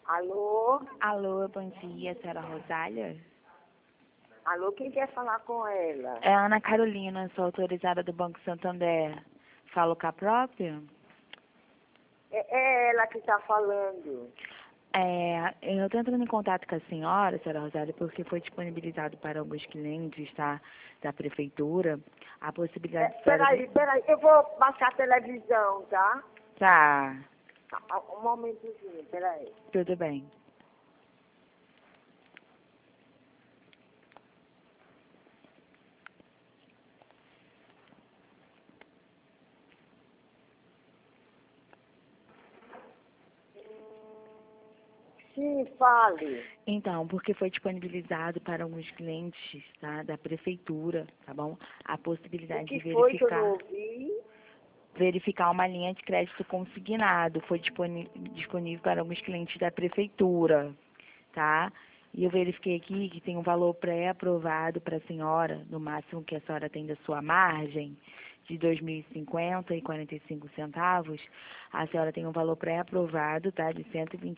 Alô? Alô, bom dia, senhora Rosália? Alô, quem quer falar com ela? É a Ana Carolina, sou autorizada do Banco Santander. Falo com a própria? É ela que está falando. Eu estou entrando em contato com a senhora Rosália, porque foi disponibilizado para alguns clientes, tá, da prefeitura a possibilidade de senhora... Peraí, eu vou baixar a televisão, tá? Tá, Um momentozinho, peraí. tudo bem. Sim, fale. Então, porque foi disponibilizado para alguns clientes, tá, da prefeitura, tá bom? A O possibilidade de que foi que eu não verificar uma linha de crédito consignado. Foi disponível para alguns clientes da prefeitura, tá? E eu verifiquei aqui que tem um valor pré-aprovado para a senhora, no máximo que a senhora tem da sua margem, de R$ 2.050,45. A senhora tem um valor pré-aprovado, tá? De R$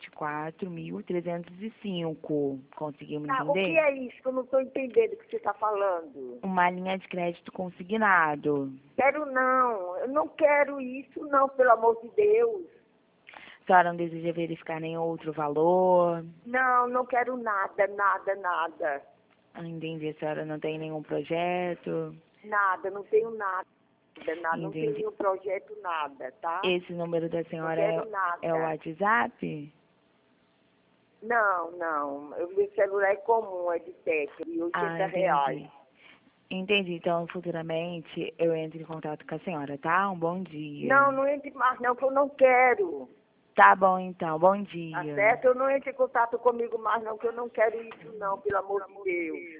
124.305. Conseguiu me O que entender? é isso? Que eu não estou entendendo o que você está falando. Uma linha de crédito consignado. Quero não. Eu não quero isso não, pelo amor de Deus. A senhora não deseja verificar nenhum outro valor? Não quero nada. Entendi, a senhora não tem nenhum projeto? Nada, não tenho nada. Não tenho Entendi. nenhum projeto, nada, tá? Esse número da Não senhora quero nada. é o WhatsApp? Não. O meu celular é comum, é de tecla, de R$ 80. Entendi. Entendi, então futuramente eu entro em contato com a senhora, tá? Um bom dia. Não entre mais não, que eu não quero. Tá bom então, bom Tá dia. certo? Eu não entre em contato comigo mais não, que eu não quero isso não, pelo amor de Deus.